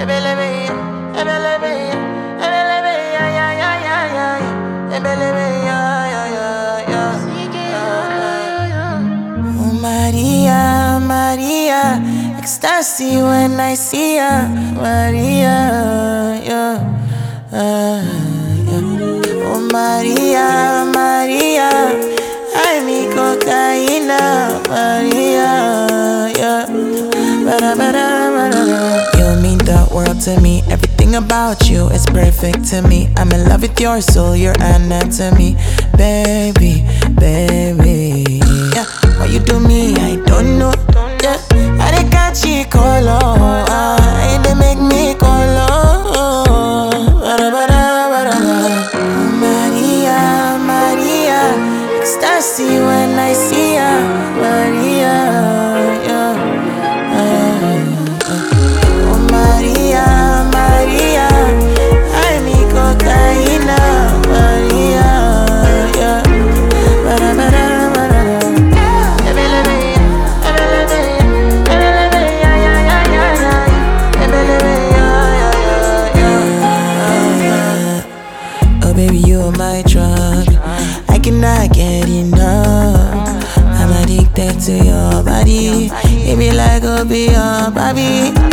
Oh Maria, Maria, ecstasy when I see ya, Maria, yeah, yeah. Oh Maria, Maria, I me cocaína, Maria, yeah. You mean the world to me. Everything about you is perfect to me. I'm in love with your soul, your anatomy, baby, baby. Yeah, why you do me? I don't know. Yeah, I dey catch you color. They make me color. Maria, Maria, ecstasy when I see ya, Maria, yeah. Oh Maria, Maria, I me cocaína, Maria, yeah. Oh baby, you are my drug, I cannot get enough. I'm addicted to your body, it be like Obi or Bobby.